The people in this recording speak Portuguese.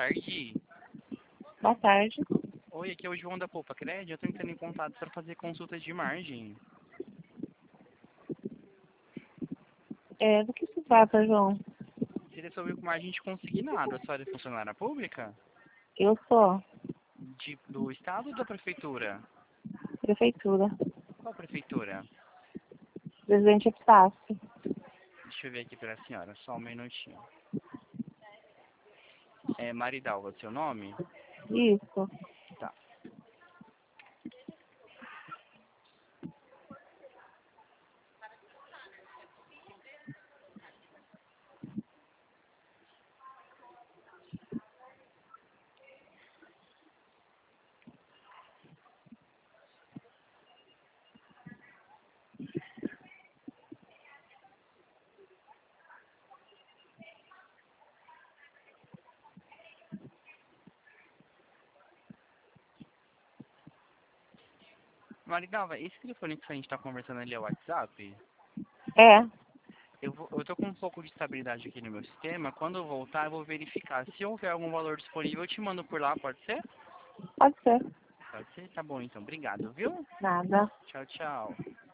tarde. Boa tarde. Oi, aqui é o João da Poupa Crédito. Eu tô entrando em contato para fazer consultas de margem. Do que se trata, João? Seria sobre margem de consignado. A senhora é funcionária pública? Eu sou Do Estado ou da Prefeitura? prefeitura, Qual prefeitura? presidente Epitácio. Deixa eu ver aqui para a senhora, só um minutinho. É Maridalva, seu nome? Isso. Tá. Maridalva, esse telefone que a gente está conversando ali é o WhatsApp? É, Eu tô com um pouco de estabilidade aqui no meu sistema. Quando eu voltar, eu vou verificar. Se houver algum valor disponível, eu te mando por lá, pode ser? pode ser. Pode ser? Tá bom, então. Obrigado, viu? Nada. Tchau, tchau.